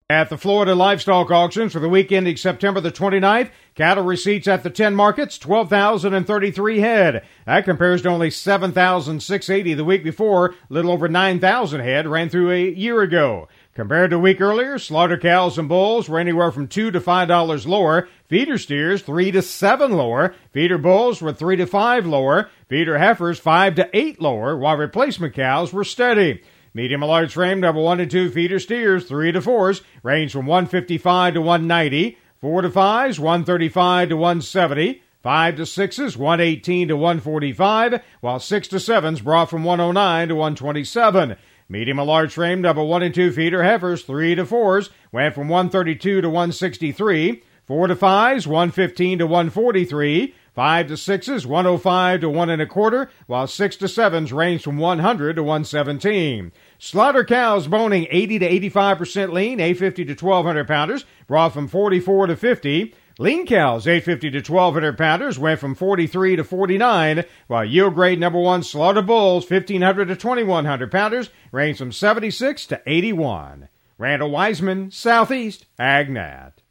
At the Florida Livestock Auctions for the week ending September the 29th, cattle receipts at the 10 markets, 12,033 head. That compares to only 7,680 the week before. Little over 9,000 head ran through a year ago. Compared to a week earlier, slaughter cows and bulls were anywhere from $2 to $5 lower. Feeder steers, $3 to $7 lower. Feeder bulls were $3 to $5 lower. Feeder heifers, $5 to $8 lower, while replacement cows were steady. Medium and large frame number 1 and 2 feeder steers, 3 to 4s, range from $155 to $190, 4 to 5s, $135 to $170, 5 to 6s, $118 to $145, while 6 to 7s brought from $109 to $127. Medium and large frame number 1 and 2 feeder heifers, 3 to 4s, went from $132 to $163, 4 to 5s, $115 to $143, 5 to 6s, $105 to $125, while 6 to 7s range from $100 to $117. Slaughter cows boning 80 to 85% lean, 850 to 1,200 pounders, brought from 44 to 50. Lean cows, 850 to 1,200 pounders, went from 43 to 49, while yield grade number 1 slaughter bulls, 1,500 to 2,100 pounders, range from 76 to 81. Randall Wiseman, Southeast AgNet.